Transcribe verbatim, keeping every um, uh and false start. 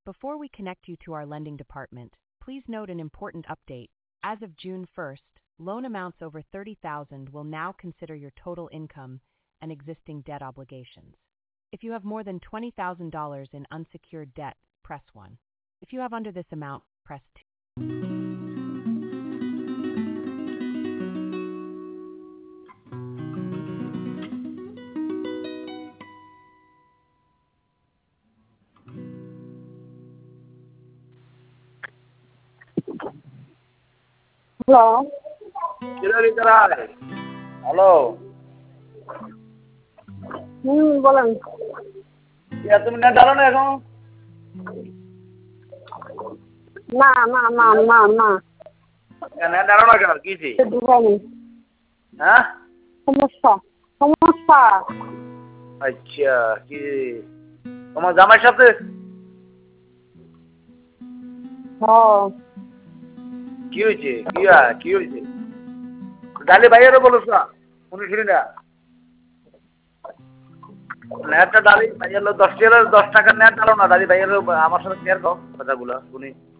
Before we connect you to our lending department, please note an important update. As of June first, loan amounts over thirty thousand dollars will now consider your total income and existing debt obligations. If you have more than twenty thousand dollars in unsecured debt, press one. If you have under this amount, press two. Hello. Hello হুম বলেন। তুমি net ডালো না এখন? না না না না না নেট ডালো না কেন? কি ঢুকাইনি। হ্যাঁ সমস্যা সমস্যা আচ্ছা কি তোমার জামাইয়ের সাথে? হ্যাঁ কি হয়েছে? কি কি হয়েছে? ডালি ভাইয়েরও বলছ না উনি শুনি না। নেটটা ডালি ভাইয়ের দশ টাকা দশ টাকার নেট ডালো না, ডালি ভাইয়ের আমার সাথে শেয়ার করো কথাগুলো উনি